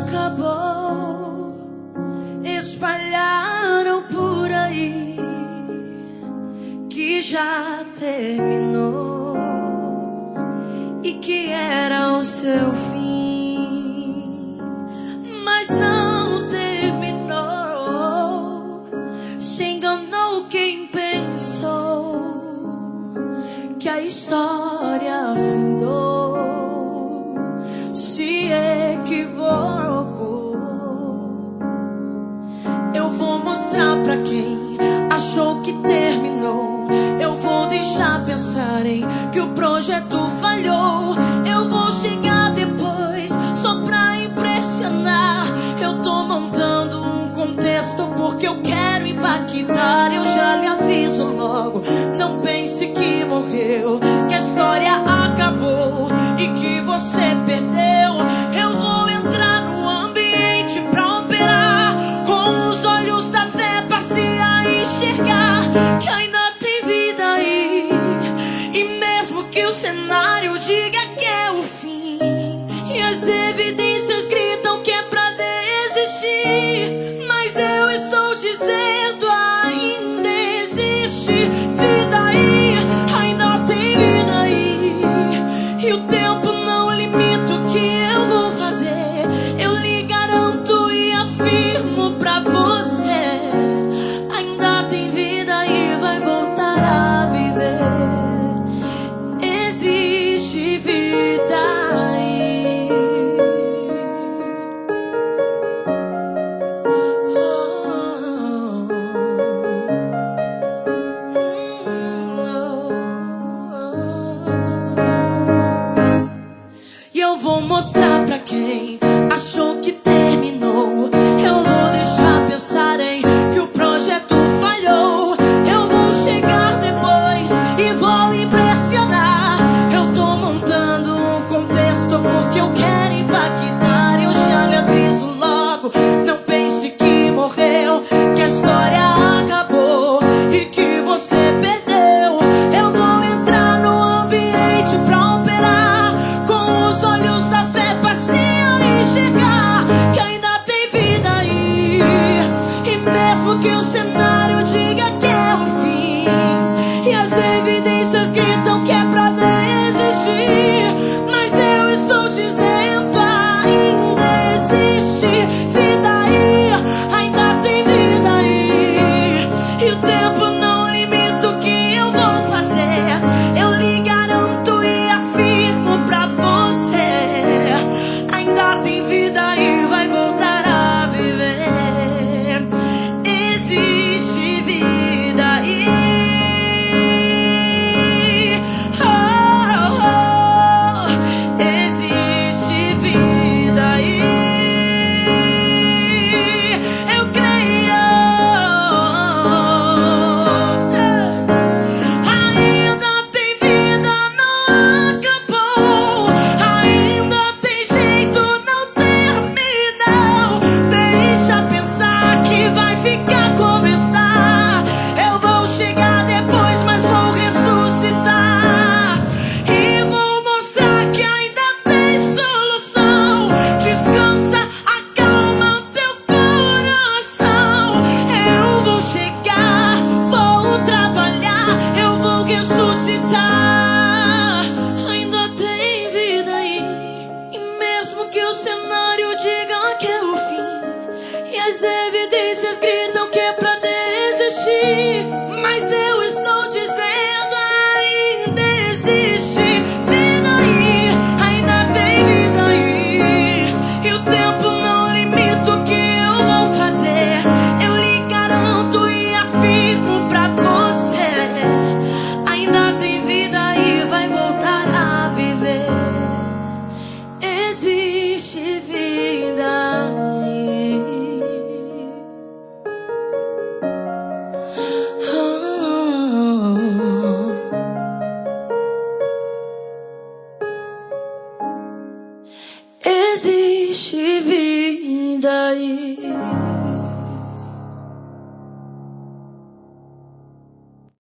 acabou. Espalharam por aí que já terminou e que era o seu fim, mas não terminou. Se enganou quem pensou que a história findou, se equivocou. Eu vou mostrar pra quem achou que terminou. Eu vou deixar pensarem que o projeto falhou. Eu vou chegar depois só pra impressionar. Eu tô montando um contexto porque eu quero impactar. Eu já lhe aviso logo, não pense que morreu, que a história acabou e que você perdeu. Eu vou entrar no ambiente pra operar, com os olhos da fé passei a enxergar que ainda tem vida aí. E mesmo que o cenário diga que é o fim e as evidências gritam que é pra desistir, mas eu estou dizendo ainda existe vida aí, ainda tem vida aí. E o tempo não limita o que eu vou fazer. Eu lhe garanto e afirmo pra você, ainda tem vida e vai voltar a viver. Existe vida aí. E eu vou mostrar pra quem achou que terminou. Eu vou deixar pensarem que o projeto falhou. Eu vou chegar depois e vou impressionar. Eu tô montando um contexto porque eu quero impactar. Eu já lhe aviso logo, não pense que morreu, que a história acabou e que você perdeu. Eu vou entrar no ambiente pra operar, com os olhos da fé passei a enxergar que ainda tem vida aí. E mesmo que o cenário diga que é o fim e as evidências gritam que é pra desistir, mas eu estou dizendo ainda existe vida aí, ainda tem vida aí. E o tempo não limita o que eu vou fazer. Eu lhe garanto e afirmo pra você, ainda tem vida e vai voltar a viver. Existe vida aí. Oh, oh, existe vida aí. Eu creio. Ainda tem vida, não acabou. Ainda tem jeito, não terminou. Deixa pensar que vai ficar como está. Eu vou chegar depois, mas vou ressuscitar. E vou mostrar que ainda tem solução. Descansa, acalma teu coração. Eu vou chegar, vou trabalhar, eu vou ressuscitar. Ainda tem vida aí. E mesmo que o cenário diga que é o fim e as evidências gritam que é pra desistir, mas eu estou dizendo ainda existe vida aí, ainda tem vida aí. E o tempo não limita o que eu vou fazer. Eu lhe garanto e afirmo pra você, ainda tem vida e vai voltar a viver. Existe vida aí. Existe vida aí.